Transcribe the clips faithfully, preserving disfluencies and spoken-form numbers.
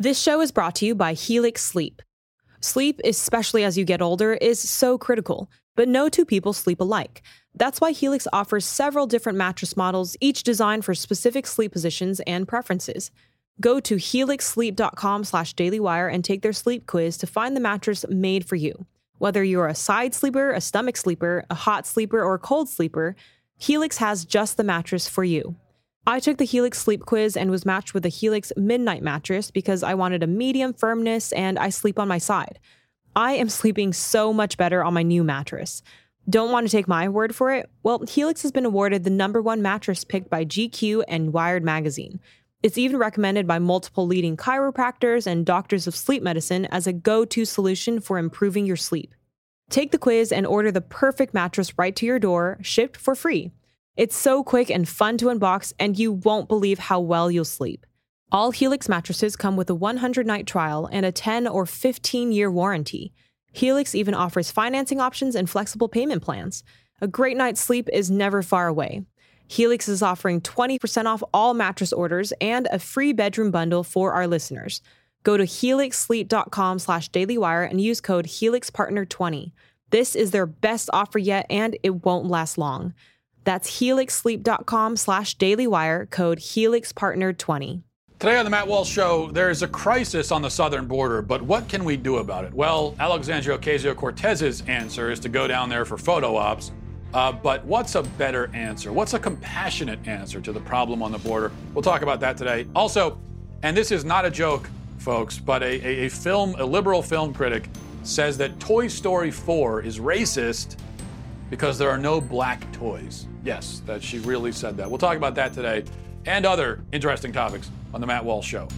This show is brought to you by Helix Sleep. Sleep, especially as you get older, is so critical, but no two people sleep alike. That's why Helix offers several different mattress models, each designed for specific sleep positions and preferences. Go to helixsleep.com slash dailywire and take their sleep quiz to find the mattress made for you. Whether you're a side sleeper, a stomach sleeper, a hot sleeper, or a cold sleeper, Helix has just the mattress for you. I took the Helix sleep quiz and was matched with the Helix Midnight mattress because I wanted a medium firmness and I sleep on my side. I am sleeping so much better on my new mattress. Don't want to take my word for it? Well, Helix has been awarded the number one mattress picked by G Q and Wired magazine. It's even recommended by multiple leading chiropractors and doctors of sleep medicine as a go-to solution for improving your sleep. Take the quiz and order the perfect mattress right to your door, shipped for free. It's so quick and fun to unbox, and you won't believe how well you'll sleep. All Helix mattresses come with a one hundred night trial and a ten or fifteen year warranty. Helix even offers financing options and flexible payment plans. A great night's sleep is never far away. Helix is offering twenty percent off all mattress orders and a free bedroom bundle for our listeners. Go to helixsleep.com slash dailywire and use code helixpartner twenty. This is their best offer yet, and it won't last long. That's helixsleep.com slash dailywire, code helixpartner twenty. Today on the Matt Walsh Show, there is a crisis on the southern border, but what can we do about it? Well, Alexandria Ocasio-Cortez's answer is to go down there for photo ops. Uh, but what's a better answer? What's a compassionate answer to the problem on the border? We'll talk about that today. Also, and this is not a joke, folks, but a, a, a film, a liberal film critic says that Toy Story four is racist because there are no black toys. Yes, that she really said that. We'll talk about that today and other interesting topics on the Matt Walsh Show.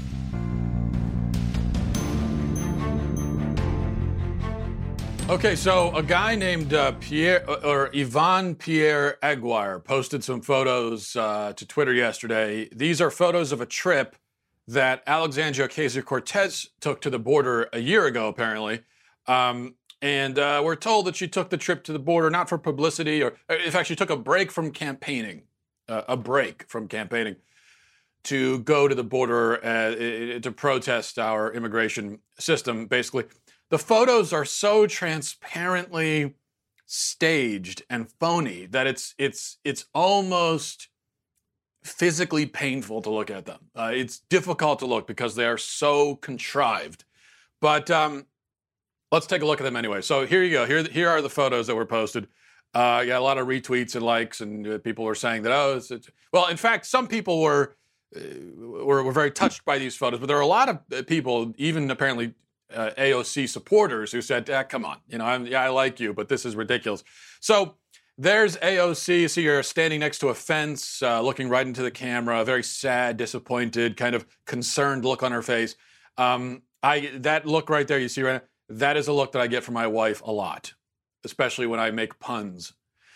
Okay, so a guy named uh, Pierre or Ivan Pierre Aguirre posted some photos uh, to Twitter yesterday. These are photos of a trip that Alexandria Ocasio-Cortez took to the border a year ago, apparently. Um, and uh, we're told that she took the trip to the border not for publicity, or in fact, she took a break from campaigning, uh, a break from campaigning to go to the border uh, to protest our immigration system, basically. The photos are so transparently staged and phony that it's it's it's almost physically painful to look at them. Uh, it's difficult to look because they are so contrived. But um, let's take a look at them anyway. So here you go. Here, here are the photos that were posted. Uh, got a lot of retweets and likes, and uh, people were saying that, oh, it's, it's... well, in fact, some people were, uh, were were very touched by these photos, but there are a lot of people, even apparently uh, A O C supporters, who said, ah, come on, you know, I'm, yeah, I like you, but this is ridiculous. So there's A O C. You see her standing next to a fence, uh, looking right into the camera, a very sad, disappointed, kind of concerned look on her face. Um, I that look right there, you see right now, that is a look that I get from my wife a lot, especially when I make puns.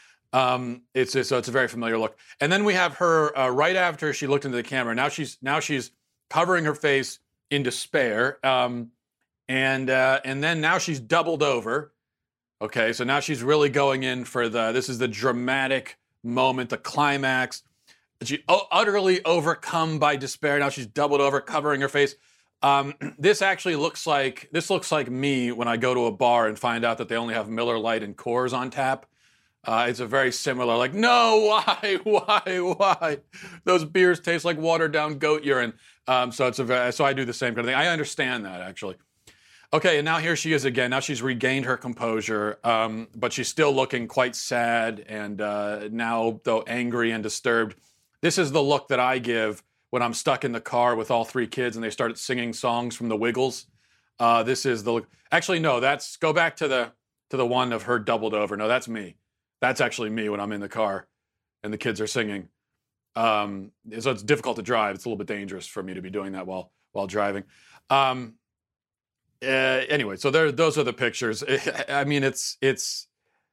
Um, it's, it's so it's a very familiar look. And then we have her uh, right after she looked into the camera. Now she's now she's covering her face in despair, um, and uh, and then now she's doubled over. Okay, so now she's really going in for the. This is the dramatic moment, the climax. She oh, utterly overcome by despair. Now she's doubled over, covering her face. Um, this actually looks like this looks like me when I go to a bar and find out that they only have Miller Lite and Coors on tap. Uh, it's a very similar, like, no, why, why, why? Those beers taste like watered down goat urine. Um, so it's a very, so I do the same kind of thing. I understand that, actually. Okay, and now here she is again. Now she's regained her composure, um, but she's still looking quite sad and uh, now, though, angry and disturbed. This is the look that I give when I'm stuck in the car with all three kids and they start singing songs from the Wiggles. Uh, this is the look. Actually, no, that's, go back to the to the one of her doubled over. No, that's me. That's actually me when I'm in the car and the kids are singing. Um, so it's difficult to drive. It's a little bit dangerous for me to be doing that while while driving. Um, uh, anyway, so there, those are the pictures. I mean, it's it's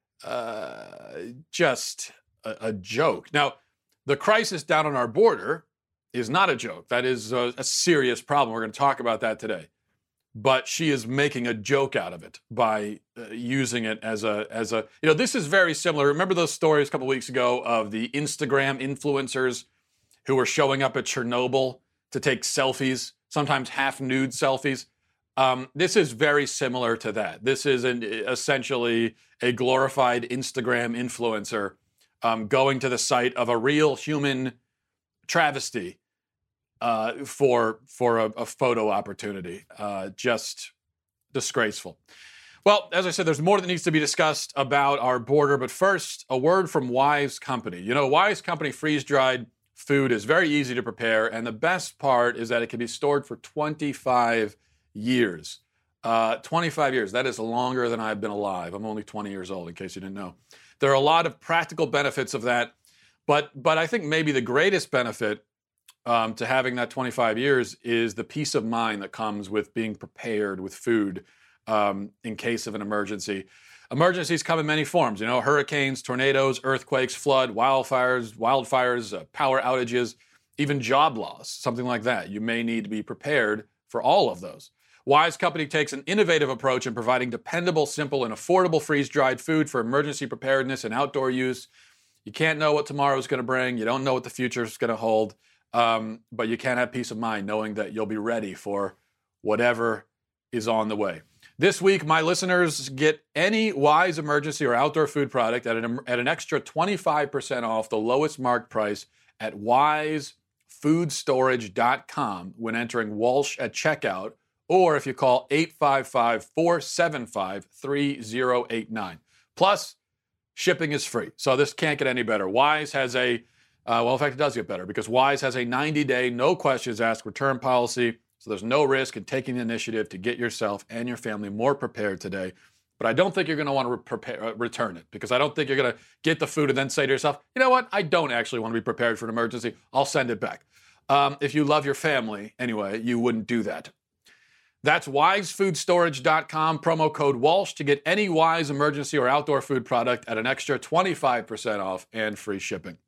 uh, just a, a joke. Now, the crisis down on our border is not a joke. That is a, a serious problem. We're going to talk about that today. But she is making a joke out of it by uh, using it as a, as a, you know, this is very similar. Remember those stories a couple weeks ago of the Instagram influencers who were showing up at Chernobyl to take selfies sometimes half-nude selfies. Um, this is very similar to that. This is an, essentially a glorified Instagram influencer um, going to the site of a real human travesty uh, for for a, a photo opportunity. Uh, just disgraceful. Well, as I said, there's more that needs to be discussed about our border, but first, a word from Wise Company. You know, Wise Company freeze-dried food is very easy to prepare, and the best part is that it can be stored for twenty-five years. Uh, twenty-five years. That is longer than I've been alive. I'm only twenty years old, in case you didn't know. There are a lot of practical benefits of that, but but I think maybe the greatest benefit um, to having that twenty-five years is the peace of mind that comes with being prepared with food um, in case of an emergency. Emergencies come in many forms, you know, hurricanes, tornadoes, earthquakes, flood, wildfires, wildfires, uh, power outages, even job loss, something like that. You may need to be prepared for all of those. Wise Company takes an innovative approach in providing dependable, simple, and affordable freeze-dried food for emergency preparedness and outdoor use. You can't know what tomorrow is going to bring. You don't know what the future is going to hold, um, but you can have peace of mind knowing that you'll be ready for whatever is on the way. This week, my listeners get any Wise emergency or outdoor food product at an, at an extra twenty-five percent off the lowest marked price at wise food storage dot com when entering Walsh at checkout, or if you call eight five five, four seven five, three zero eight nine. Plus, shipping is free, so this can't get any better. Wise has a, uh, well, in fact, it does get better because Wise has a ninety-day, no questions asked return policy, so there's no risk in taking the initiative to get yourself and your family more prepared today. But I don't think you're going to want to re- prepare, uh, return it because I don't think you're going to get the food and then say to yourself, you know what, I don't actually want to be prepared for an emergency. I'll send it back. Um, if you love your family, anyway, you wouldn't do that. That's wise food storage dot com, promo code Walsh to get any Wise emergency or outdoor food product at an extra twenty-five percent off and free shipping.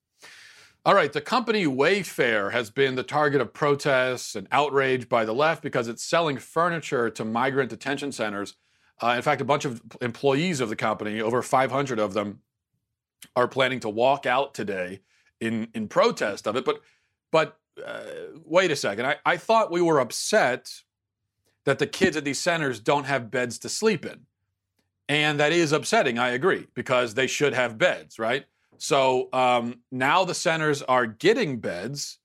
All right, the company Wayfair has been the target of protests and outrage by the left because it's selling furniture to migrant detention centers. Uh, in fact, a bunch of employees of the company, over five hundred of them, are planning to walk out today in, in protest of it. But but uh, wait a second. I, I thought we were upset that the kids at these centers don't have beds to sleep in. And that is upsetting, I agree, because they should have beds, right? So um, now the centers are getting beds,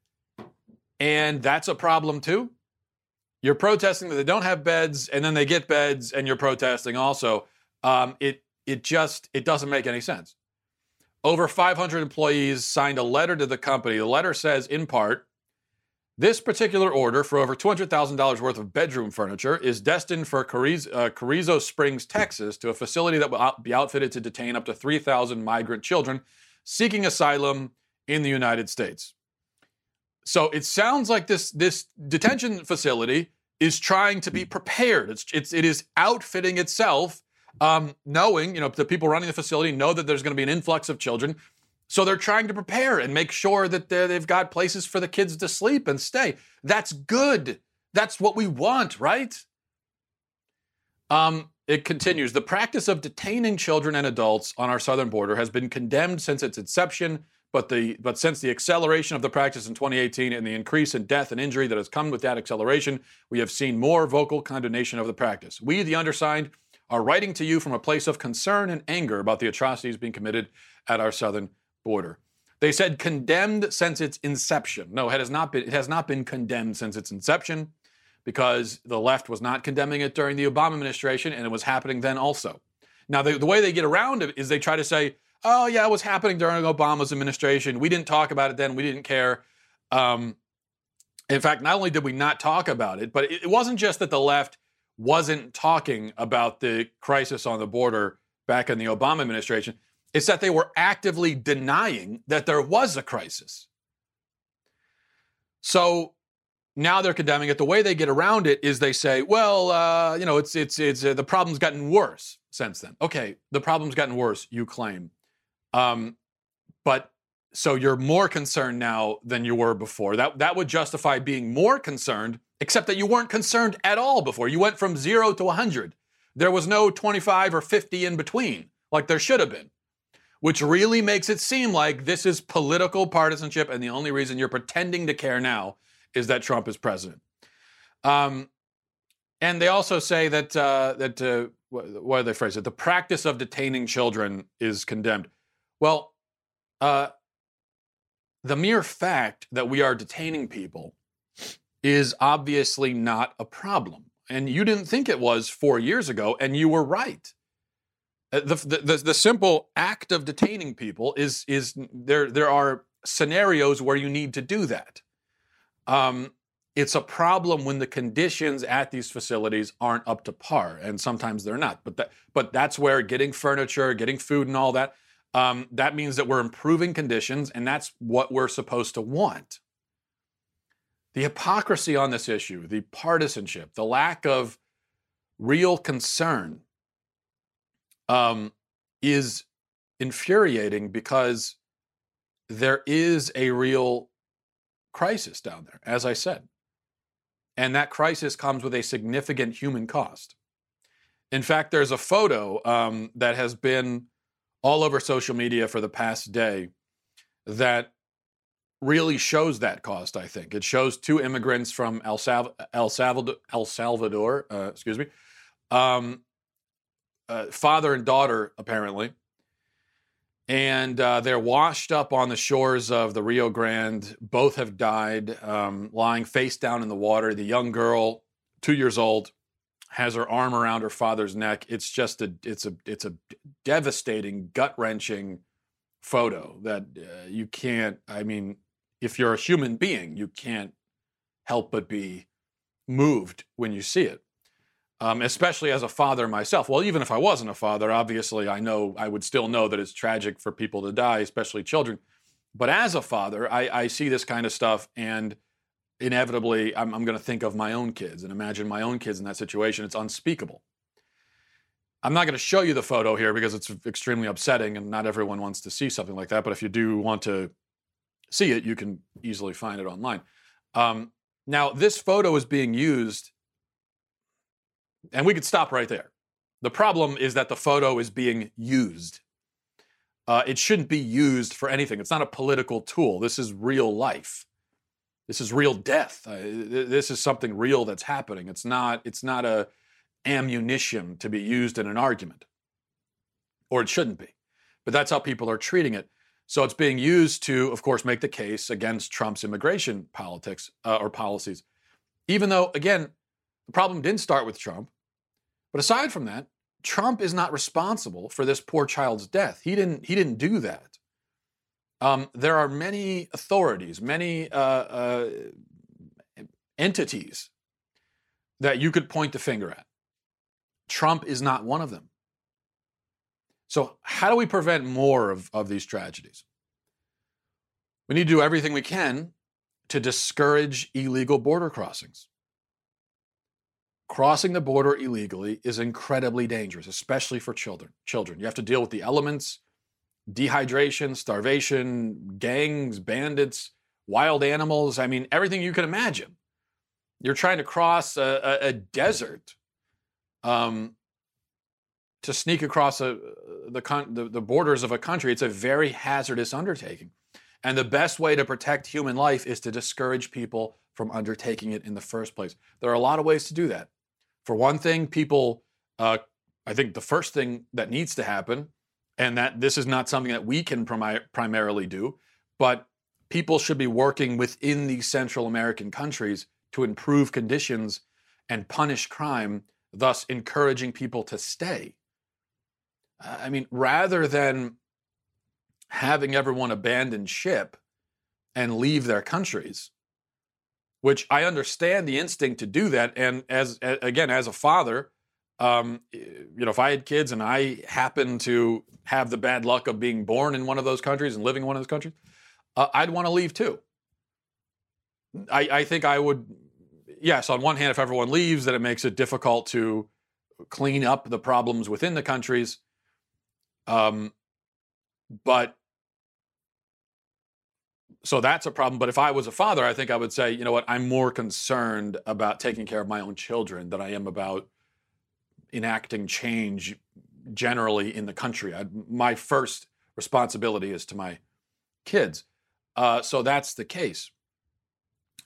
and that's a problem too. You're protesting that they don't have beds, and then they get beds, and you're protesting also. Um, it it just it doesn't make any sense. Over five hundred employees signed a letter to the company. The letter says, in part, this particular order for over two hundred thousand dollars worth of bedroom furniture is destined for Carrizo, uh, Carrizo Springs, Texas, to a facility that will out- be outfitted to detain up to three thousand migrant children seeking asylum in the United States. So it sounds like this, this detention facility is trying to be prepared. It's, it's, it is outfitting itself, um, knowing, you know, the people running the facility know that there's going to be an influx of children. So they're trying to prepare and make sure that they've got places for the kids to sleep and stay. That's good. That's what we want, right? Um, it continues. The practice of detaining children and adults on our southern border has been condemned since its inception, but the but since the acceleration of the practice in twenty eighteen and the increase in death and injury that has come with that acceleration, we have seen more vocal condemnation of the practice. We, the undersigned, are writing to you from a place of concern and anger about the atrocities being committed at our southern border. They said condemned since its inception. No, it has not been, it has not been condemned since its inception because the left was not condemning it during the Obama administration, and it was happening then also. Now, the, the way they get around it is they try to say, oh, yeah, it was happening during Obama's administration. We didn't talk about it then. We didn't care. Um, in fact, not only did we not talk about it, but it, it wasn't just that the left wasn't talking about the crisis on the border back in the Obama administration. It's that they were actively denying that there was a crisis. So now they're condemning it. The way they get around it is they say, well, uh, you know, it's it's it's uh, the problem's gotten worse since then. Okay, the problem's gotten worse, you claim. Um, but so you're more concerned now than you were before. That that would justify being more concerned, except that you weren't concerned at all before. You went from zero to one hundred. There was no twenty-five or fifty in between, like there should have been. Which really makes it seem like this is political partisanship, and the only reason you're pretending to care now is that Trump is president. Um, and they also say that, uh, that uh, what do they phrase it? The practice of detaining children is condemned. Well, uh, the mere fact that we are detaining people is obviously not a problem. And you didn't think it was four years ago, and you were right. The, the, the, the simple act of detaining people is, is there, there are scenarios where you need to do that. Um, it's a problem when the conditions at these facilities aren't up to par, and sometimes they're not. But that, but that's where getting furniture, getting food and all that, um, that means that we're improving conditions, and that's what we're supposed to want. The hypocrisy on this issue, the partisanship, the lack of real concern um, is infuriating, because there is a real crisis down there, as I said. And that crisis comes with a significant human cost. In fact, there's a photo um, that has been all over social media for the past day that really shows that cost, I think. It shows two immigrants from El, Salv- El Salvador, El Salvador uh, excuse me, um, uh, father and daughter, apparently. And uh, they're washed up on the shores of the Rio Grande. Both have died, um, lying face down in the water. The young girl, two years old, has her arm around her father's neck. It's just a, it's a, it's a devastating, gut-wrenching photo that uh, you can't, I mean, if you're a human being, you can't help but be moved when you see it. Um, especially as a father myself. Well, even if I wasn't a father, obviously I know I would still know that it's tragic for people to die, especially children. But as a father, I, I see this kind of stuff, and inevitably I'm, I'm going to think of my own kids and imagine my own kids in that situation. It's unspeakable. I'm not going to show you the photo here because it's extremely upsetting, and not everyone wants to see something like that. But if you do want to see it, you can easily find it online. Um, now, this photo is being used, and we could stop right there. The problem is that the photo is being used. Uh, it shouldn't be used for anything. It's not a political tool. This is real life. This is real death. Uh, this is something real that's happening. It's not, it's not a ammunition to be used in an argument. Or it shouldn't be. But that's how people are treating it. So it's being used to, of course, make the case against Trump's immigration politics uh, or policies. Even though, again, the problem didn't start with Trump. But aside from that, Trump is not responsible for this poor child's death. He didn't, he didn't do that. Um, there are many authorities, many uh, uh, entities that you could point the finger at. Trump is not one of them. So how do we prevent more of, of these tragedies? We need to do everything we can to discourage illegal border crossings. Crossing the border illegally is incredibly dangerous, especially for children. Children, you have to deal with the elements, dehydration, starvation, gangs, bandits, wild animals. I mean, everything you can imagine. You're trying to cross a, a, a desert um, to sneak across a, the, con- the, the borders of a country. It's a very hazardous undertaking. And the best way to protect human life is to discourage people from undertaking it in the first place. There are a lot of ways to do that. For one thing, people, uh, I think the first thing that needs to happen, and that this is not something that we can prim- primarily do, but people should be working within these Central American countries to improve conditions and punish crime, thus encouraging people to stay. I mean, rather than having everyone abandon ship and leave their countries, which I understand the instinct to do that. And as, again, as a father, um, you know, if I had kids and I happened to have the bad luck of being born in one of those countries and living in one of those countries, uh, I'd want to leave too. I, I think I would, yes, on one hand, if everyone leaves, then it makes it difficult to clean up the problems within the countries. Um, but So that's a problem. But if I was a father, I think I would say, you know what, I'm more concerned about taking care of my own children than I am about enacting change generally in the country. I, my first responsibility is to my kids. Uh, so that's the case.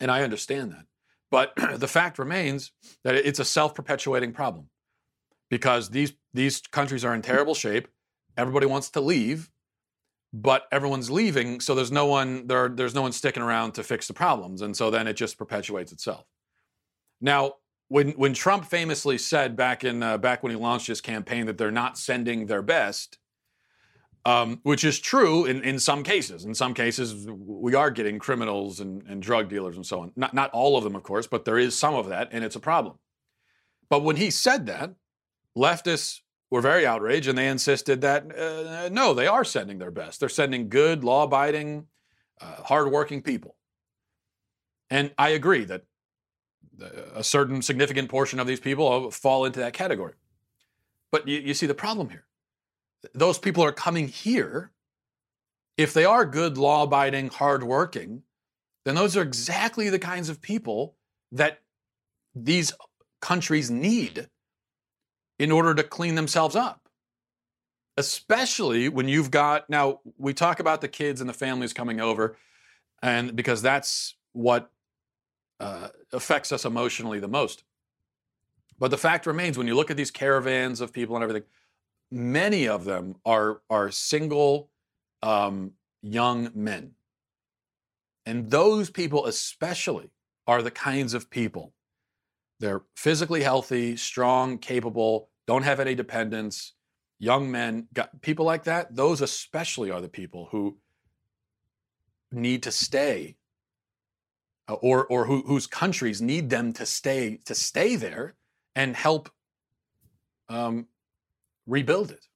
And I understand that. But the fact remains that it's a self-perpetuating problem because these, these countries are in terrible shape. Everybody wants to leave, but everyone's leaving, so there's no one there. There's no one sticking around to fix the problems, and so then it just perpetuates itself. Now, when when Trump famously said back in uh, back when he launched his campaign that they're not sending their best, um, which is true in, in some cases. In some cases, we are getting criminals and, and drug dealers and so on. Not not all of them, of course, but there is some of that, and it's a problem. But when he said that, leftists were very outraged, and they insisted that, uh, no, they are sending their best. They're sending good, law-abiding, uh, hardworking people. And I agree that a certain significant portion of these people fall into that category. But you, you see the problem here. Those people are coming here. If they are good, law-abiding, hardworking, then those are exactly the kinds of people that these countries need in order to clean themselves up. Especially when you've got, now we talk about the kids and the families coming over, and because that's what uh, affects us emotionally the most. But the fact remains, when you look at these caravans of people and everything, many of them are, are single um, young men. And those people especially are the kinds of people. They're physically healthy, strong, capable, don't have any dependents, young men, got, people like that, those especially are the people who need to stay uh, or, or who, whose countries need them to stay, to stay there and help um, rebuild it.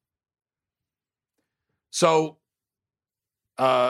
So, uh,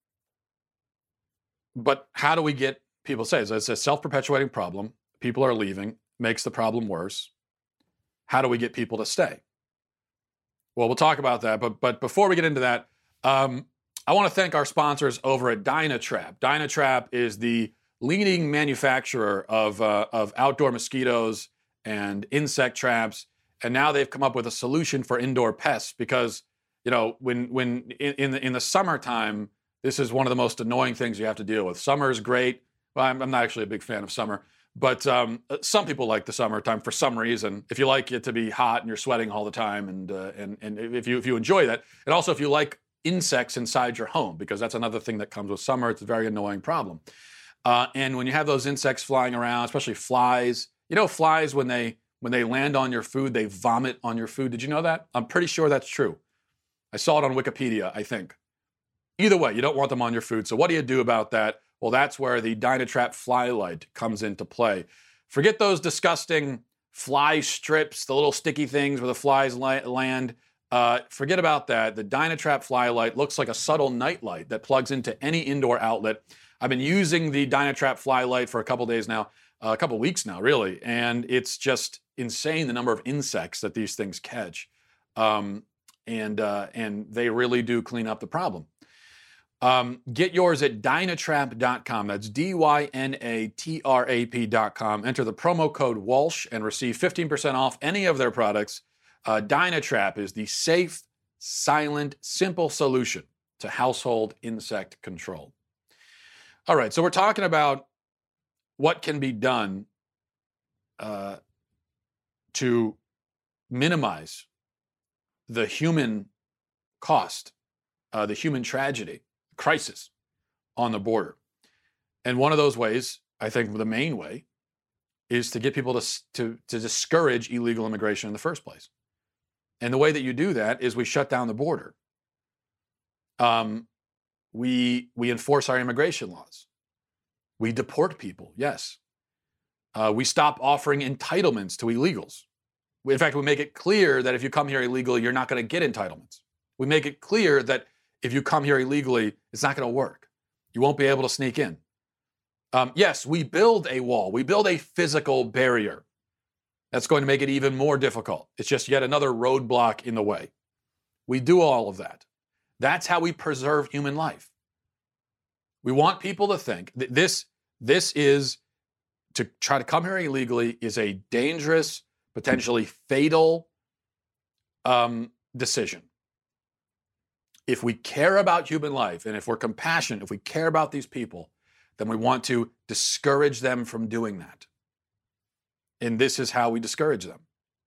but how do we get people to say it? It's a self-perpetuating problem. People are leaving, makes the problem worse. How do we get people to stay? Well, we'll talk about that. But, but before we get into that, um, I want to thank our sponsors over at Dynatrap. Dynatrap is the leading manufacturer of, uh, of outdoor mosquitoes and insect traps. And now they've come up with a solution for indoor pests because, you know, when, when in, in, the, in the summertime, this is one of the most annoying things you have to deal with. Summer is great. Well, I'm, I'm not actually a big fan of summer. But um, some people like the summertime for some reason. If you like it to be hot and you're sweating all the time, and uh, and and if you if you enjoy that, and also if you like insects inside your home, because that's another thing that comes with summer. It's a very annoying problem. Uh, and when you have those insects flying around, especially flies, you know, flies when they when they land on your food, they vomit on your food. Did you know that? I'm pretty sure that's true. I saw it on Wikipedia, I think. Either way, you don't want them on your food. So what do you do about that? Well, that's where the Dynatrap fly light comes into play. Forget those disgusting fly strips, the little sticky things where the flies land. Uh, forget about that. The Dynatrap fly light looks like a subtle night light that plugs into any indoor outlet. I've been using the Dynatrap fly light for a couple days now, uh, a couple weeks now, really, and it's just insane the number of insects that these things catch. Um, and, uh, and they really do clean up the problem. Um, get yours at Dynatrap dot com. That's D Y N A T R A P dot com. Enter the promo code Walsh and receive fifteen percent off any of their products. Uh, Dynatrap is the safe, silent, simple solution to household insect control. All right, so we're talking about what can be done uh, to minimize the human cost, uh, the human tragedy, crisis on the border. And one of those ways, I think the main way, is to get people to, to, to discourage illegal immigration in the first place. And the way that you do that is we shut down the border. Um, we, we enforce our immigration laws. We deport people, yes. Uh, we stop offering entitlements to illegals. We, in fact, we make it clear that if you come here illegally, you're not going to get entitlements. We make it clear that if you come here illegally, it's not going to work. You won't be able to sneak in. Um, yes, we build a wall. We build a physical barrier. That's going to make it even more difficult. It's just yet another roadblock in the way. We do all of that. That's how we preserve human life. We want people to think that this, this is, to try to come here illegally is a dangerous, potentially fatal um, decision. If we care about human life, and if we're compassionate, if we care about these people, then we want to discourage them from doing that. And this is how we discourage them.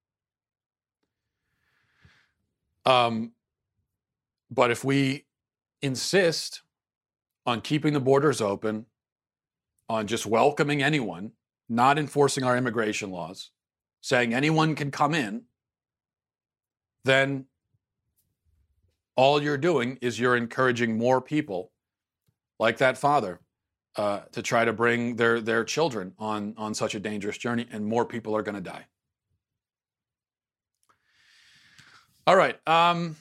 Um, but if we insist on keeping the borders open, on just welcoming anyone, not enforcing our immigration laws, saying anyone can come in, then all you're doing is you're encouraging more people like that father uh, to try to bring their, their children on, on such a dangerous journey, and more people are going to die. All right, um,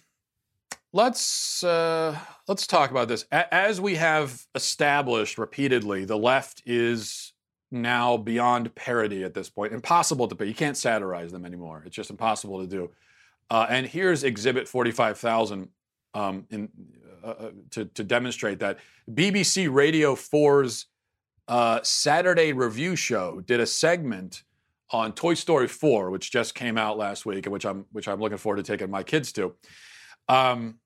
let's uh, let's talk about this. A- as we have established repeatedly, the left is now beyond parody at this point. Impossible to pay. You can't satirize them anymore. It's just impossible to do. Uh, and here's Exhibit forty-five thousand um, in, uh, to, to demonstrate that. B B C Radio four's uh, Saturday Review Show did a segment on Toy Story four, which just came out last week, and which I'm which I'm looking forward to taking my kids to. Um,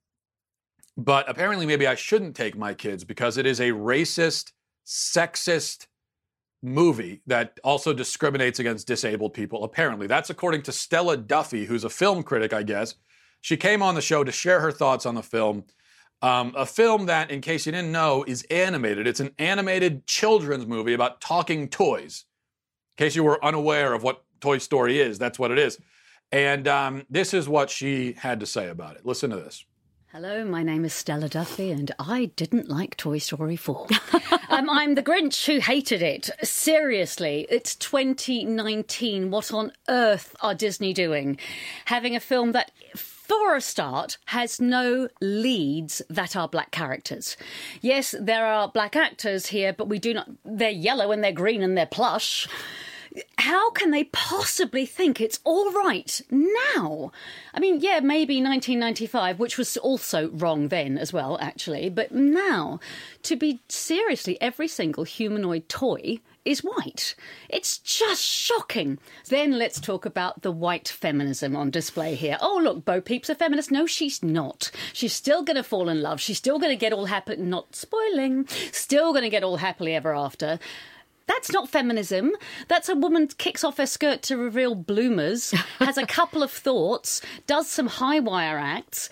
but apparently, maybe I shouldn't take my kids because it is a racist, sexist movie that also discriminates against disabled people. Apparently, that's according to Stella Duffy, who's a film critic, I guess. She came on the show to share her thoughts on the film. Um, a film that, in case you didn't know, is animated. It's an animated children's movie about talking toys. In case you were unaware of what Toy Story is, that's what it is. And um, this is what she had to say about it. Listen to this. Hello, my name is Stella Duffy, and I didn't like Toy Story four. um, I'm the Grinch who hated it. Seriously, it's twenty nineteen. What on earth are Disney doing? Having a film that, for a start, has no leads that are black characters. Yes, there are black actors here, but we do not... They're yellow and they're green and they're plush. How can they possibly think it's all right now? I mean, yeah, maybe nineteen ninety-five, which was also wrong then as well, actually. But now, to be seriously, every single humanoid toy is white. It's just shocking. Then let's talk about the white feminism on display here. Oh, look, Bo Peep's a feminist. No, she's not. She's still going to fall in love. She's still going to get all happy, not spoiling, still going to get all happily ever after. That's not feminism. That's a woman kicks off her skirt to reveal bloomers, has a couple of thoughts, does some high wire acts,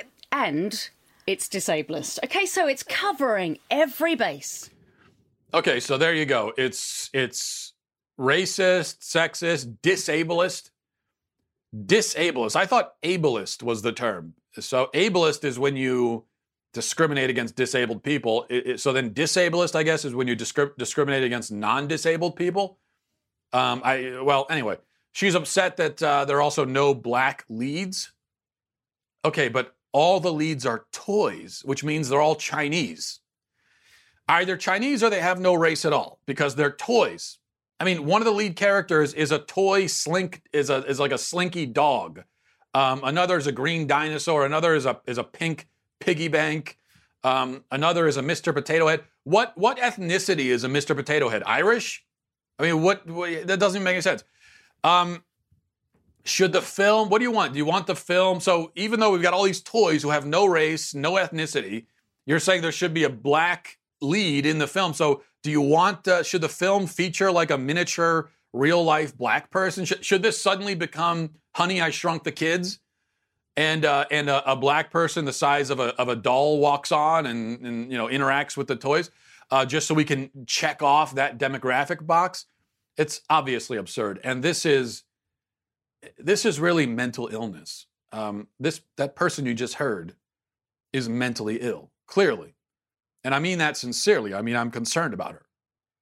and it's disablist. Okay, so it's covering every base. Okay, so there you go. It's it's racist, sexist, disablist. Disableist. I thought ableist was the term. So ableist is when you discriminate against disabled people. It, it, so then disableist, I guess, is when you discri- discriminate against non-disabled people. Um, I well, anyway, she's upset that uh, there are also no black leads. Okay, but all the leads are toys, which means they're all Chinese. Either Chinese or they have no race at all because they're toys. I mean, one of the lead characters is a toy slink, is a is like a slinky dog. Um, another is a green dinosaur. Another is a is a pink piggy bank. Um, another is a Mister Potato Head. What what ethnicity is a Mister Potato Head? Irish? I mean, what, what that doesn't even make any sense. Um, should the film? What do you want? Do you want the film? So even though we've got all these toys who have no race, no ethnicity, you're saying there should be a black lead in the film. So do you want? Uh, should the film feature like a miniature, real life black person? Should, should this suddenly become Honey, I Shrunk the Kids? And uh, and a, a black person the size of a of a doll walks on and, and you know interacts with the toys, uh, just so we can check off that demographic box. It's obviously absurd, and this is this is really mental illness. Um, this that person you just heard is mentally ill, clearly, and I mean that sincerely. I mean I'm concerned about her,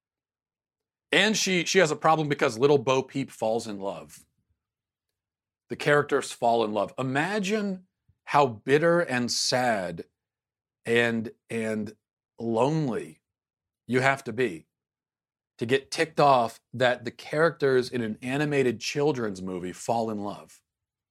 and she she has a problem because little Bo Peep falls in love. The characters fall in love. Imagine how bitter and sad and, and lonely you have to be to get ticked off that the characters in an animated children's movie fall in love.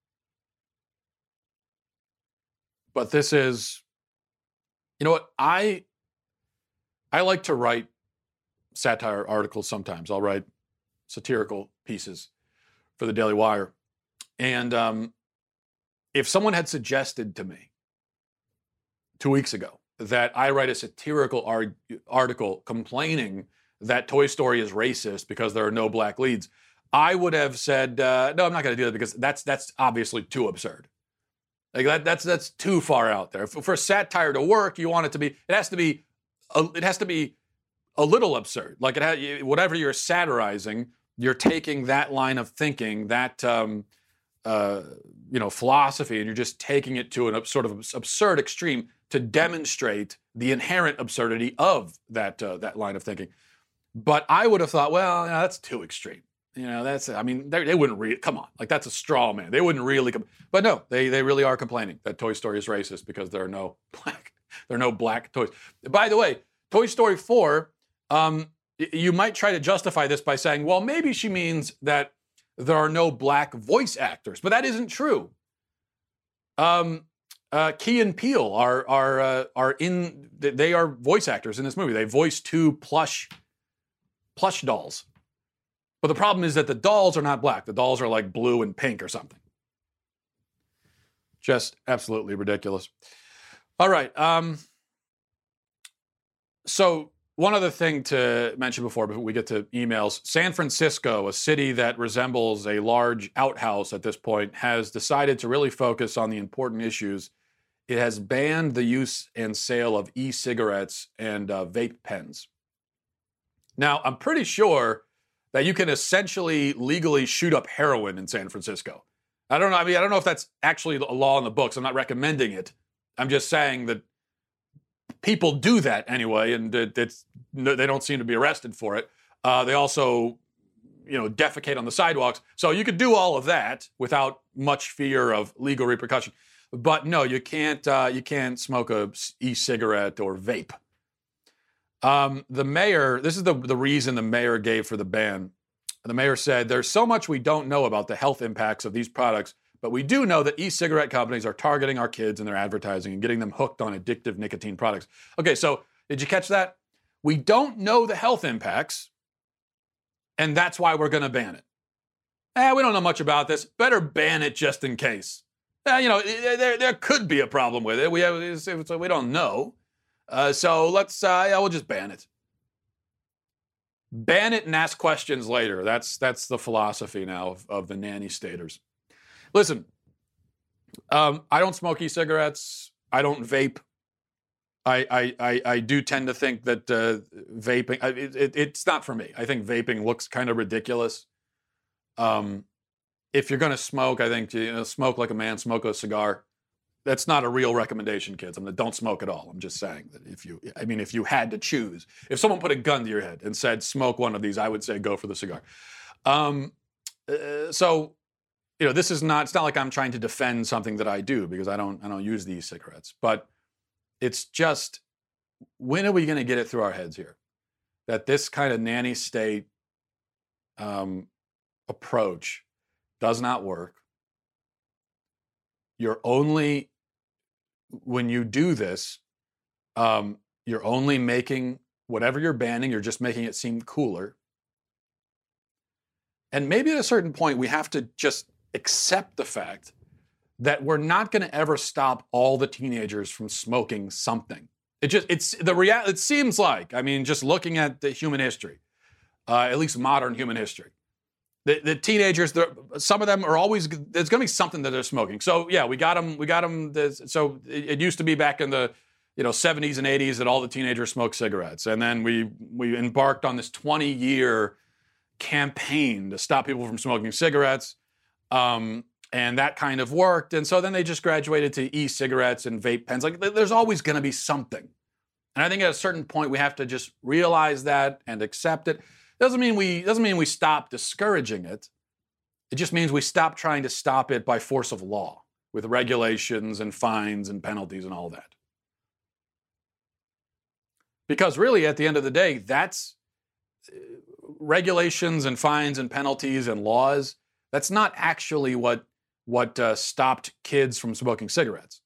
But this is, you know what, I, I like to write satire articles sometimes. I'll write satirical pieces for the Daily Wire. And um, if someone had suggested to me two weeks ago that I write a satirical ar- article complaining that Toy Story is racist because there are no black leads, I would have said, uh, no, I'm not going to do that because that's that's obviously too absurd. Like that, that's that's too far out there. For, for satire to work, you want it to be. It has to be. A, it has to be a little absurd. Like it has, whatever you're satirizing, you're taking that line of thinking, that um, uh, you know philosophy, and you're just taking it to an sort of absurd extreme to demonstrate the inherent absurdity of that uh, that line of thinking. But I would have thought, well, you know, that's too extreme. You know, that's, I mean, they, they wouldn't really, come on, like that's a straw man. They wouldn't really, com- but no, they they really are complaining that Toy Story is racist because there are no black, there are no black toys. By the way, Toy Story four, um, y- you might try to justify this by saying, well, maybe she means that there are no black voice actors, but that isn't true. Um, uh, Key and Peele are, are, uh, are in, they are voice actors in this movie. They voice two plush, plush dolls. But the problem is that the dolls are not black. The dolls are like blue and pink or something. Just absolutely ridiculous. All right. Um, so one other thing to mention before, before we get to emails. San Francisco, a city that resembles a large outhouse at this point, has decided to really focus on the important issues. It has banned the use and sale of e-cigarettes and uh, vape pens. Now, I'm pretty sure that you can essentially legally shoot up heroin in San Francisco. I don't know. I mean, I don't know if that's actually a law in the books. I'm not recommending it. I'm just saying that people do that anyway, and it, it's they don't seem to be arrested for it. Uh, they also, you know, defecate on the sidewalks. So you could do all of that without much fear of legal repercussion. But no, you can't. Uh, you can't smoke a e-cigarette or vape. Um, the mayor, this is the, the reason the mayor gave for the ban. The mayor said, there's so much we don't know about the health impacts of these products, but we do know that e-cigarette companies are targeting our kids in their advertising and getting them hooked on addictive nicotine products. Okay, so did you catch that? We don't know the health impacts, and that's why we're going to ban it. Eh, we don't know much about this. Better ban it just in case. Eh, you know, there, there could be a problem with it. We, have, we don't know. Uh, so let's, uh, yeah, we'll just ban it. Ban it and ask questions later. That's that's the philosophy now of, of the nanny staters. Listen, um, I don't smoke e-cigarettes. I don't vape. I I I, I do tend to think that uh, vaping, it, it, it's not for me. I think vaping looks kind of ridiculous. Um, if you're going to smoke, I think, you know, smoke like a man, smoke a cigar. That's not a real recommendation, kids. I mean, don't smoke at all. I'm just saying that if you, I mean, if you had to choose, if someone put a gun to your head and said, smoke one of these, I would say go for the cigar. Um, uh, so, you know, this is not, it's not like I'm trying to defend something that I do because I don't, I don't use these cigarettes, but it's just, when are we going to get it through our heads here that this kind of nanny state um, approach does not work? You're only, when you do this, um, you're only making whatever you're banning, you're just making it seem cooler. And maybe at a certain point, we have to just accept the fact that we're not going to ever stop all the teenagers from smoking something. It just, it's the real, it seems like, I mean, just looking at the human history, uh, at least modern human history, The, the teenagers, some of them are always, there's going to be something that they're smoking. So yeah, we got them, we got them. So it, it used to be back in the, you know, seventies and eighties that all the teenagers smoked cigarettes. And then we, we embarked on this twenty year campaign to stop people from smoking cigarettes. Um, and that kind of worked. And so then they just graduated to e-cigarettes and vape pens. Like there's always going to be something. And I think at a certain point we have to just realize that and accept it. Doesn't mean we doesn't mean we stop discouraging it. It just means we stop trying to stop it by force of law with regulations and fines and penalties and all that. Because really, at the end of the day, that's uh, regulations and fines and penalties and laws. That's not actually what what uh, stopped kids from smoking cigarettes.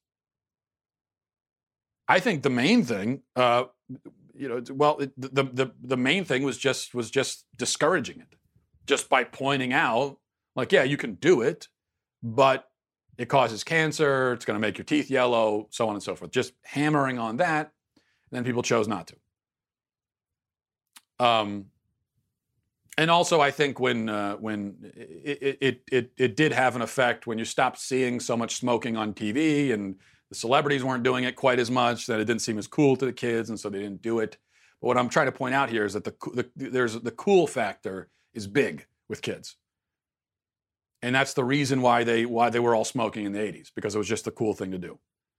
I think the main thing. Uh, You know, well, it, the the the main thing was just was just discouraging it, just by pointing out, like, yeah, you can do it, but it causes cancer. It's going to make your teeth yellow, so on and so forth. Just hammering on that, and then people chose not to. Um, and also, I think when uh, when it, it it it did have an effect when you stopped seeing so much smoking on T V and the celebrities weren't doing it quite as much, that it didn't seem as cool to the kids, and so they didn't do it. But what I'm trying to point out here is that the, the there's the cool factor is big with kids. And that's the reason why they why they were all smoking in the eighties, because it was just the cool thing to do.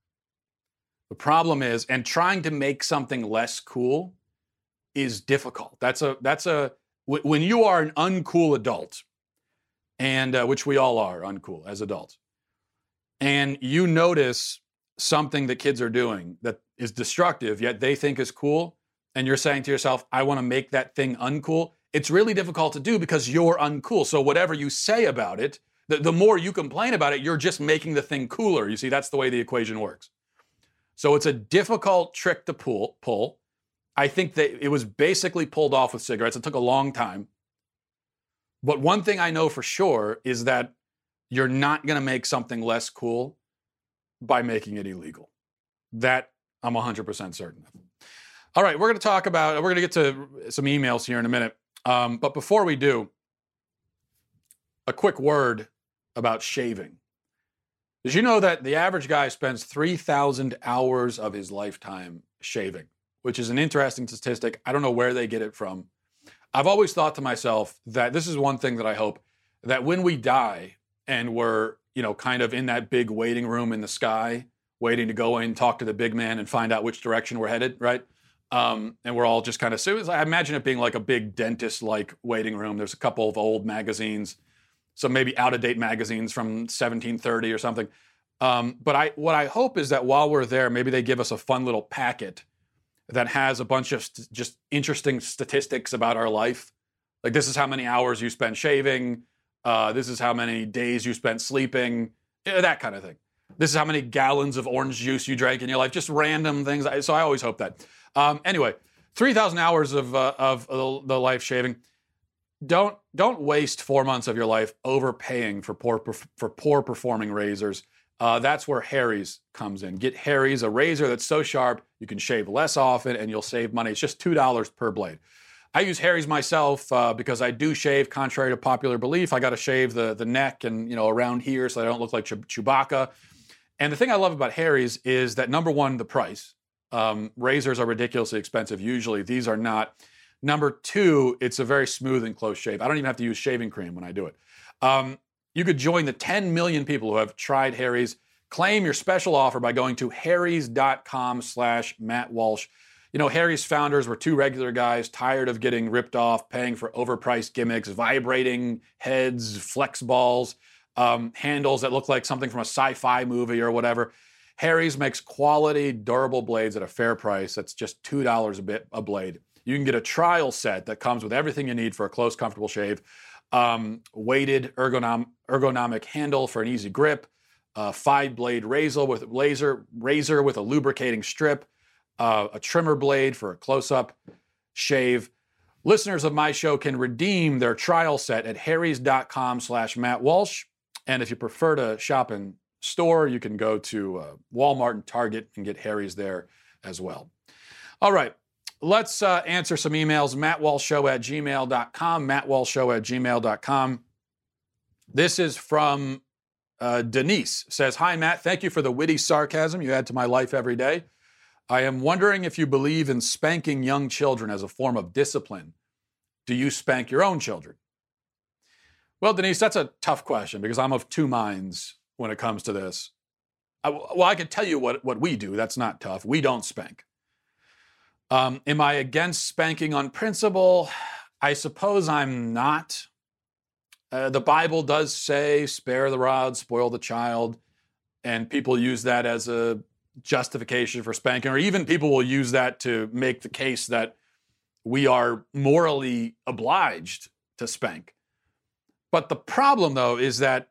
The problem is, and trying to make something less cool is difficult. That's a that's a when you are an uncool adult, and uh, which we all are uncool as adults, and you notice something that kids are doing that is destructive, yet they think is cool, and you're saying to yourself, I want to make that thing uncool. It's really difficult to do because you're uncool. So whatever you say about it, the, the more you complain about it, you're just making the thing cooler. You see, that's the way the equation works. So it's a difficult trick to pull. pull. I think that it was basically pulled off with cigarettes. It took a long time. But one thing I know for sure is that you're not going to make something less cool by making it illegal. That I'm one hundred percent certain of. All right, we're going to talk about, we're going to get to some emails here in a minute. Um, but before we do, a quick word about shaving. Did you know that the average guy spends three thousand hours of his lifetime shaving, which is an interesting statistic. I don't know where they get it from. I've always thought to myself that this is one thing that I hope, that when we die and we're, you know, kind of in that big waiting room in the sky, waiting to go in, talk to the big man and find out which direction we're headed, right? Um, and we're all just kind of, so I imagine it being like a big dentist-like waiting room. There's a couple of old magazines, some maybe out-of-date magazines from seventeen thirty or something. Um, but I, what I hope is that while we're there, maybe they give us a fun little packet that has a bunch of st- just interesting statistics about our life. Like, this is how many hours you spend shaving. Uh, this is how many days you spent sleeping, yeah, that kind of thing. This is how many gallons of orange juice you drank in your life, just random things. So I always hope that. Um, anyway, three thousand hours of, uh, of uh, the life shaving. Don't don't waste four months of your life overpaying for poor for poor performing razors. Uh, that's where Harry's comes in. Get Harry's, a razor that's so sharp you can shave less often and you'll save money. It's just two dollars per blade. I use Harry's myself uh, because I do shave, contrary to popular belief. I got to shave the the neck and, you know, around here so I don't look like Chew- Chewbacca. And the thing I love about Harry's is that, number one, the price. Um, razors are ridiculously expensive usually. These are not. Number two, it's a very smooth and close shave. I don't even have to use shaving cream when I do it. Um, you could join the ten million people who have tried Harry's. Claim your special offer by going to harrys.com slash Matt Walsh. You know, Harry's founders were two regular guys tired of getting ripped off, paying for overpriced gimmicks, vibrating heads, flex balls, um, handles that look like something from a sci-fi movie or whatever. Harry's makes quality, durable blades at a fair price. That's just two dollars a bit a blade. You can get a trial set that comes with everything you need for a close, comfortable shave. Um, weighted ergonom- ergonomic handle for an easy grip. Uh, five-blade razor with laser razor with a lubricating strip. Uh, a trimmer blade for a close-up shave. Listeners of my show can redeem their trial set at harrys.com slash Matt Walsh. And if you prefer to shop in store, you can go to uh, Walmart and Target and get Harry's there as well. All right. Let's uh, answer some emails. mattwalshshow at gmail dot com. mattwalshshow at gmail dot com. This is from uh, Denise. Says, hi, Matt. Thank you for the witty sarcasm you add to my life every day. I am wondering if you believe in spanking young children as a form of discipline. Do you spank your own children? Well, Denise, that's a tough question because I'm of two minds when it comes to this. I, well, I can tell you what, what we do. That's not tough. We don't spank. Um, am I against spanking on principle? I suppose I'm not. Uh, the Bible does say, spare the rod, spoil the child. And people use that as a justification for spanking, or even people will use that to make the case that we are morally obliged to spank. But the problem, though, is that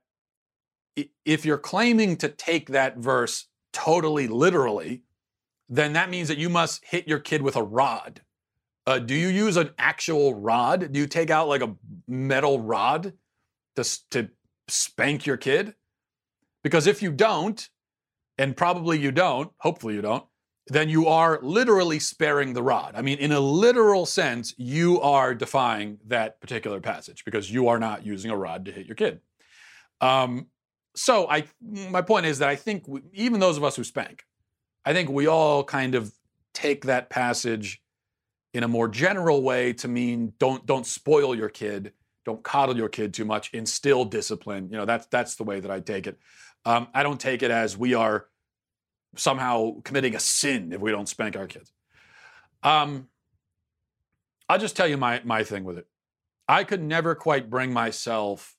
if you're claiming to take that verse totally literally, then that means that you must hit your kid with a rod. Uh, do you use an actual rod? Do you take out like a metal rod to, to spank your kid? Because if you don't, and probably you don't, hopefully you don't, then you are literally sparing the rod. I mean, in a literal sense, you are defying that particular passage because you are not using a rod to hit your kid. Um, so I, my point is that I think we, even those of us who spank, I think we all kind of take that passage in a more general way to mean don't don't spoil your kid, don't coddle your kid too much, instill discipline. You know, that's that's the way that I take it. Um, I don't take it as we are somehow committing a sin if we don't spank our kids. Um, I'll just tell you my my thing with it. I could never quite bring myself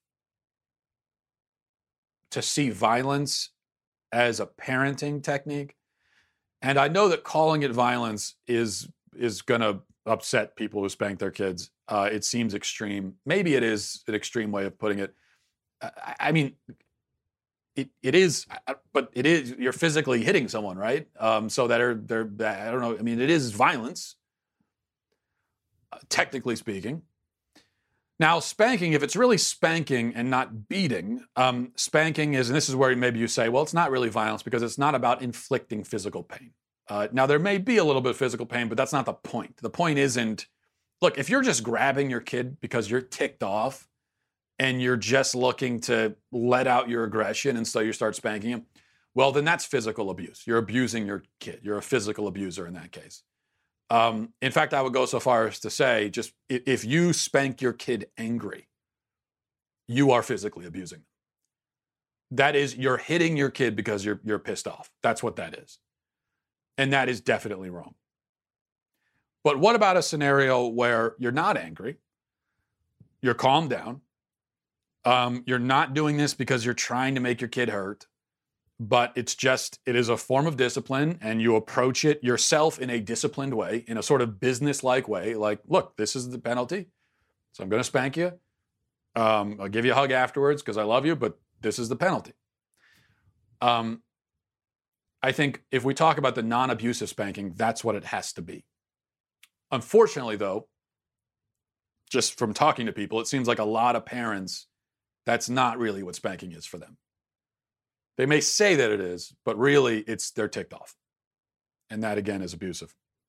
to see violence as a parenting technique. And I know that calling it violence is is going to upset people who spank their kids. Uh, it seems extreme. Maybe it is an extreme way of putting it. I, I mean, it it is, but it is, you're physically hitting someone, right? Um, so that are, they're, I don't know, I mean, it is violence, uh, technically speaking. Now, spanking, if it's really spanking and not beating, um, spanking is, and this is where maybe you say, well, it's not really violence because it's not about inflicting physical pain. Uh, now, there may be a little bit of physical pain, but that's not the point. The point isn't, look, if you're just grabbing your kid because you're ticked off and you're just looking to let out your aggression and so you start spanking him, well, then that's physical abuse. You're abusing your kid. You're a physical abuser in that case. Um, in fact, I would go so far as to say, just if you spank your kid angry, you are physically abusing them. That is, you're hitting your kid because you're you're pissed off. That's what that is. And that is definitely wrong. But what about a scenario where you're not angry, you're calmed down, um, you're not doing this because you're trying to make your kid hurt, but it's just, it is a form of discipline and you approach it yourself in a disciplined way, in a sort of business-like way, like, look, this is the penalty, so I'm going to spank you. Um, I'll give you a hug afterwards because I love you, but this is the penalty. Um, I think if we talk about the non-abusive spanking, that's what it has to be. Unfortunately, though, just from talking to people, it seems like a lot of parents, that's not really what spanking is for them. They may say that it is, but really it's they're ticked off. And that, again, is abusive.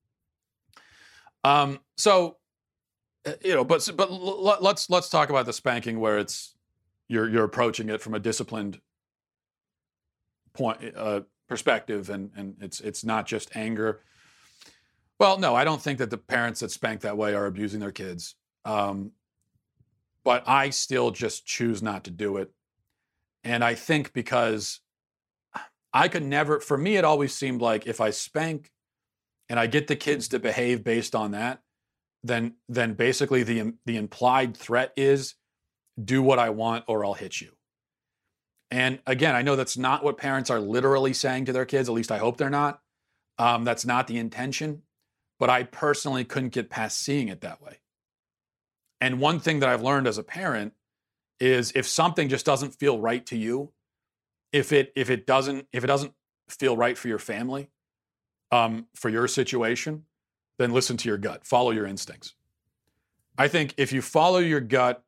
Um, so, you know, but but let's let's talk about the spanking where it's you're you're approaching it from a disciplined point uh, perspective, and and it's it's not just anger. Well, no, I don't think that the parents that spank that way are abusing their kids. Um, but I still just choose not to do it. And I think because I could never, for me, it always seemed like if I spank and I get the kids to behave based on that, then then basically the the implied threat is do what I want or I'll hit you. And again, I know that's not what parents are literally saying to their kids. At least I hope they're not. Um, that's not the intention. But I personally couldn't get past seeing it that way. And one thing that I've learned as a parent is if something just doesn't feel right to you, if it if it doesn't if it doesn't feel right for your family, um, for your situation, then listen to your gut. Follow your instincts. I think if you follow your gut,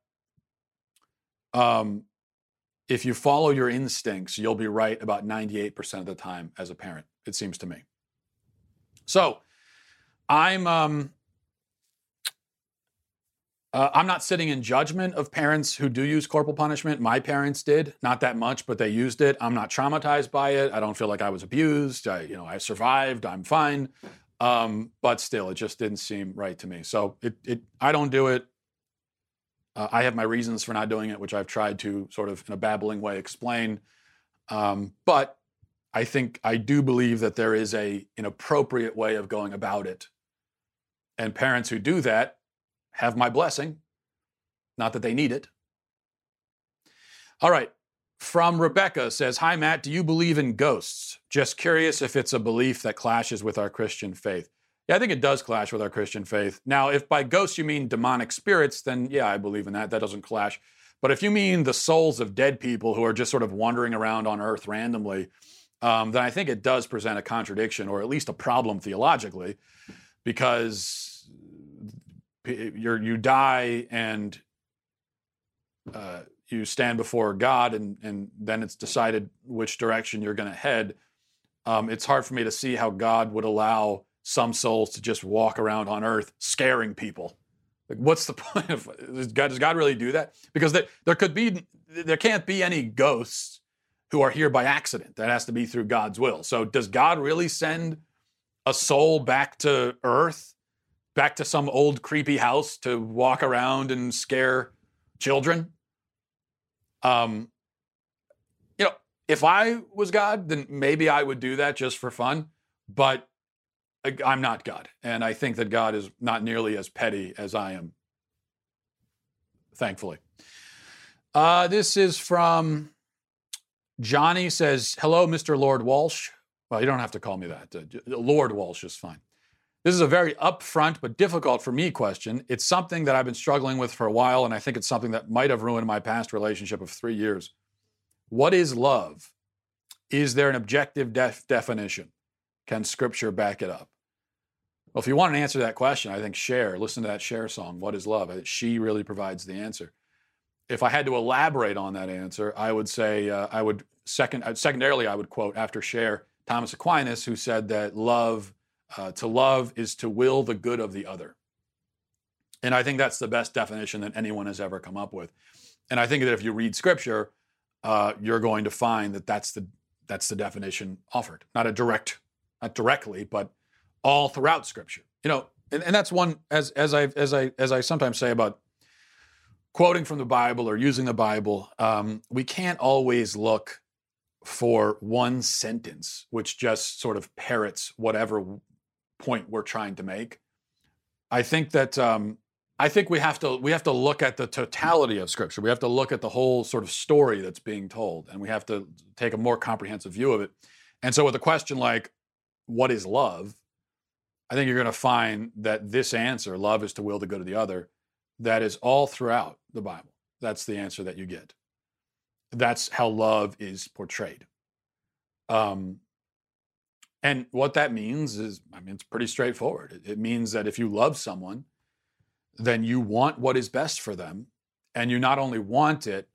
um, if you follow your instincts, you'll be right about ninety-eight percent of the time as a parent, it seems to me. So I'm um, uh, I'm not sitting in judgment of parents who do use corporal punishment. My parents did, not that much, but they used it. I'm not traumatized by it. I don't feel like I was abused. I, you know, I survived. I'm fine. Um, but still, it just didn't seem right to me. So it, it I don't do it. Uh, I have my reasons for not doing it, which I've tried to sort of in a babbling way explain. Um, but I think I do believe that there is a an appropriate way of going about it. And parents who do that have my blessing. Not that they need it. All right. From Rebecca says, hi, Matt, do you believe in ghosts? Just curious if it's a belief that clashes with our Christian faith. Yeah, I think it does clash with our Christian faith. Now, if by ghosts you mean demonic spirits, then yeah, I believe in that. That doesn't clash. But if you mean the souls of dead people who are just sort of wandering around on earth randomly, um, then I think it does present a contradiction or at least a problem theologically, because you're, you die and uh, you stand before God, and, and then it's decided which direction you're going to head. Um, it's hard for me to see how God would allow some souls to just walk around on earth scaring people. Like, what's the point of does God, does God really do that? Because there, there could be, there can't be any ghosts who are here by accident. That has to be through God's will. So does God really send a soul back to earth, back to some old creepy house to walk around and scare children? Um, you know, if I was God, then maybe I would do that just for fun, but I'm not God. And I think that God is not nearly as petty as I am, thankfully. Uh, this is from Johnny, says, hello, Mister Lord Walsh. Well, you don't have to call me that. Uh, Lord Walsh is fine. This is a very upfront but difficult for me question. It's something that I've been struggling with for a while, and I think it's something that might have ruined my past relationship of three years. What is love? Is there an objective def- definition? Can Scripture back it up? Well, if you want an answer to that question, I think Cher, listen to that Cher song, What is Love? She really provides the answer. If I had to elaborate on that answer, I would say, uh, I would second, uh, secondarily, I would quote after Cher, Thomas Aquinas, who said that love, uh, to love is to will the good of the other. And I think that's the best definition that anyone has ever come up with. And I think that if you read Scripture, uh, you're going to find that that's the, that's the definition offered. Not a direct, not directly, but all throughout Scripture. You know, and, and that's one, as, as, I, as, I, as I sometimes say about quoting from the Bible or using the Bible, um, we can't always look for one sentence which just sort of parrots whatever point we're trying to make. I think that um, I think we have to we have to look at the totality of Scripture. We have to look at the whole sort of story that's being told, and we have to take a more comprehensive view of it. And so, with a question like, "What is love?" I think you're going to find that this answer, "Love is to will the good of the other," that is all throughout the Bible. That's the answer that you get. That's how love is portrayed. Um, and what that means is, I mean, it's pretty straightforward. It, it means that if you love someone, then you want what is best for them. And you not only want it,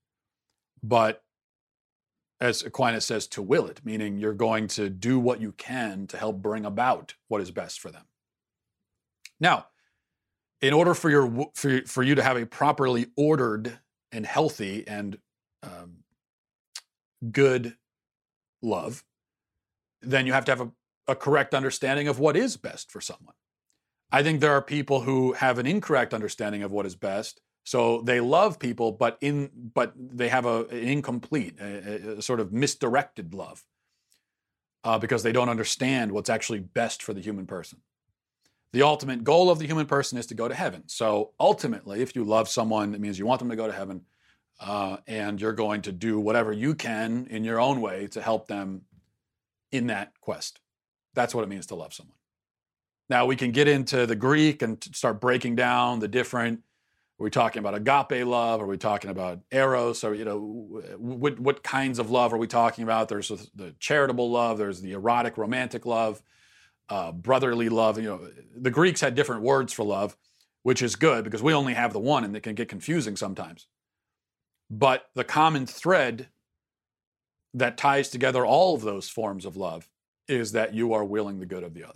but as Aquinas says, to will it, meaning you're going to do what you can to help bring about what is best for them. Now, in order for your for, for you to have a properly ordered and healthy and um, good love, then you have to have a, a correct understanding of what is best for someone. I think there are people who have an incorrect understanding of what is best, so they love people, but in but they have a, an incomplete, a, a sort of misdirected love uh, because they don't understand what's actually best for the human person. The ultimate goal of the human person is to go to heaven. So ultimately, if you love someone, it means you want them to go to heaven, uh, and you're going to do whatever you can in your own way to help them in that quest. That's what it means to love someone. Now, we can get into the Greek and start breaking down the different, are we talking about agape love? Are we talking about eros? Or, you know, what, what kinds of love are we talking about? There's the charitable love, there's the erotic, romantic love, uh, brotherly love. You know, the Greeks had different words for love, which is good because we only have the one and it can get confusing sometimes. But the common thread that ties together all of those forms of love is that you are willing the good of the other.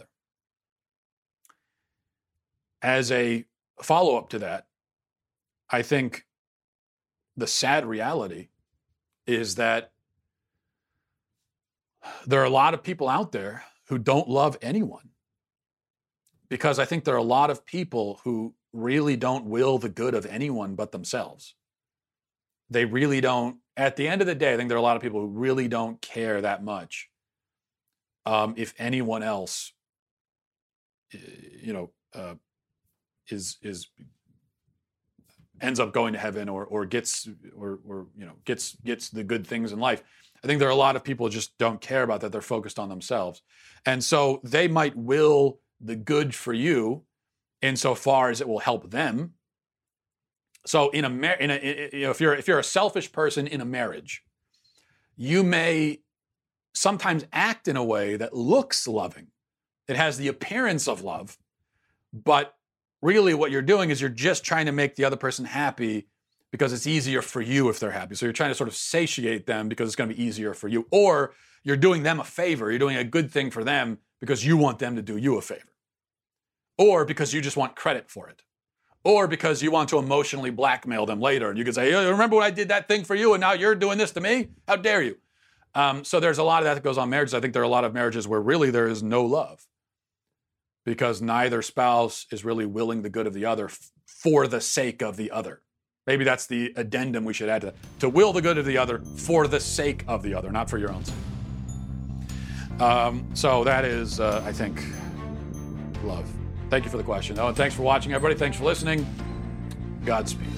As a follow-up to that, I think the sad reality is that there are a lot of people out there who don't love anyone, because I think there are a lot of people who really don't will the good of anyone but themselves. They really don't, at the end of the day, I think there are a lot of people who really don't care that much um, if anyone else, you know, uh, is is ends up going to heaven or or gets or or you know gets gets the good things in life. I think there are a lot of people who just don't care about that. They're focused on themselves, and so they might will the good for you insofar as it will help them. So in a, mar- in a you know, if you're if you're a selfish person in a marriage, you may sometimes act in a way that looks loving. It has the appearance of love, but really what you're doing is you're just trying to make the other person happy because it's easier for you if they're happy. So you're trying to sort of satiate them because it's going to be easier for you. Or you're doing them a favor. You're doing a good thing for them because you want them to do you a favor. Or because you just want credit for it. Or because you want to emotionally blackmail them later. And you can say, hey, remember when I did that thing for you and now you're doing this to me? How dare you? Um, so there's a lot of that that goes on in marriages. I think there are a lot of marriages where really there is no love because neither spouse is really willing the good of the other f- for the sake of the other. Maybe that's the addendum we should add to that. To will the good of the other for the sake of the other, not for your own sake. Um, so that is, uh, I think, love. Thank you for the question, though, and thanks for watching, everybody. Thanks for listening. Godspeed.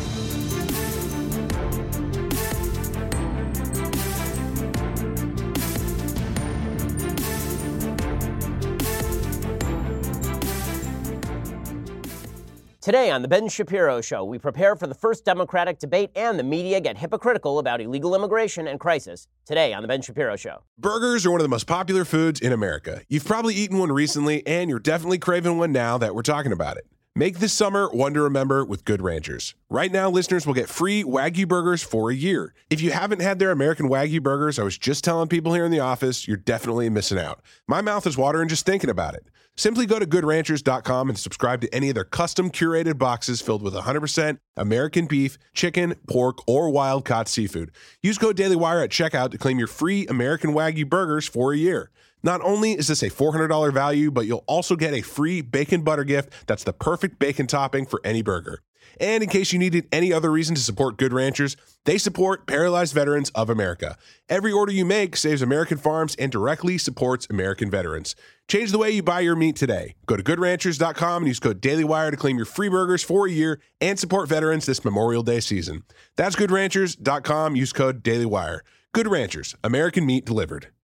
Today on The Ben Shapiro Show, we prepare for the first Democratic debate and the media get hypocritical about illegal immigration and crisis. Today on The Ben Shapiro Show. Burgers are one of the most popular foods in America. You've probably eaten one recently, and you're definitely craving one now that we're talking about it. Make this summer one to remember with Good Ranchers. Right now, listeners will get free Wagyu burgers for a year. If you haven't had their American Wagyu burgers, I was just telling people here in the office, you're definitely missing out. My mouth is watering just thinking about it. Simply go to good ranchers dot com and subscribe to any of their custom curated boxes filled with one hundred percent American beef, chicken, pork, or wild-caught seafood. Use code DailyWire at checkout to claim your free American Wagyu burgers for a year. Not only is this a four hundred dollars value, but you'll also get a free bacon butter gift that's the perfect bacon topping for any burger. And in case you needed any other reason to support Good Ranchers, they support Paralyzed Veterans of America. Every order you make saves American farms and directly supports American veterans. Change the way you buy your meat today. Go to good ranchers dot com and use code DailyWire to claim your free burgers for a year and support veterans this Memorial Day season. That's good ranchers dot com. Use code DailyWire. Good Ranchers, American meat delivered.